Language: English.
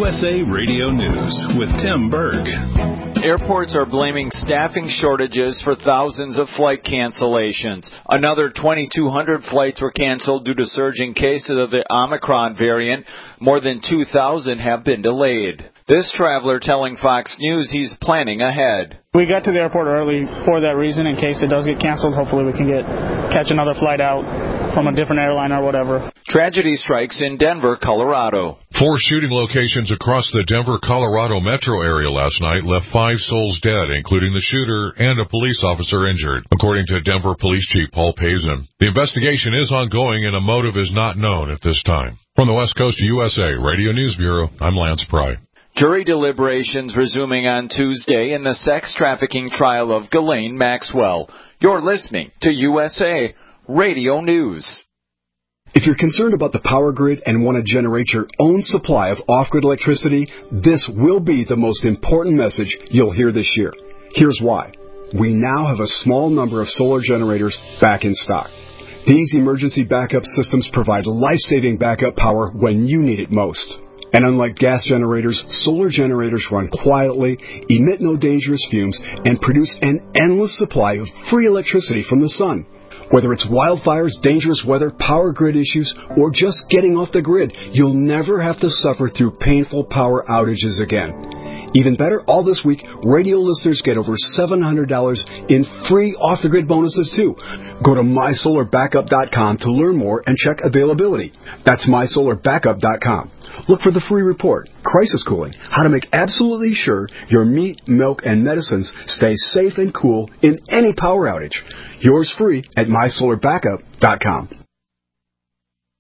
USA Radio News with Tim Berg. Airports are blaming staffing shortages for thousands of flight cancellations. Another 2,200 flights were canceled due to surging cases of the Omicron variant. More than 2,000 have been delayed. This traveler telling Fox News he's planning ahead. We got to the airport early for that reason, in case it does get canceled. Hopefully we can catch another flight out from a different airline or whatever. Tragedy strikes in Denver, Colorado. 4 shooting locations across the Denver, Colorado metro area last night left 5 souls dead, including the shooter and a police officer injured, according to Denver Police Chief Paul Pazin. The investigation is ongoing and a motive is not known at this time. From the West Coast USA Radio News Bureau, I'm Lance Pry. Jury deliberations resuming on Tuesday in the sex trafficking trial of Ghislaine Maxwell. You're listening to USA Radio News. If you're concerned about the power grid and want to generate your own supply of off-grid electricity, this will be the most important message you'll hear this year. Here's why. We now have a small number of solar generators back in stock. These emergency backup systems provide life-saving backup power when you need it most. And unlike gas generators, solar generators run quietly, emit no dangerous fumes, and produce an endless supply of free electricity from the sun. Whether it's wildfires, dangerous weather, power grid issues, or just getting off the grid, you'll never have to suffer through painful power outages again. Even better, all this week, radio listeners get over $700 in free off-the-grid bonuses, too. Go to MySolarBackup.com to learn more and check availability. That's MySolarBackup.com. Look for the free report, Crisis Cooling, how to make absolutely sure your meat, milk, and medicines stay safe and cool in any power outage. Yours free at MySolarBackup.com.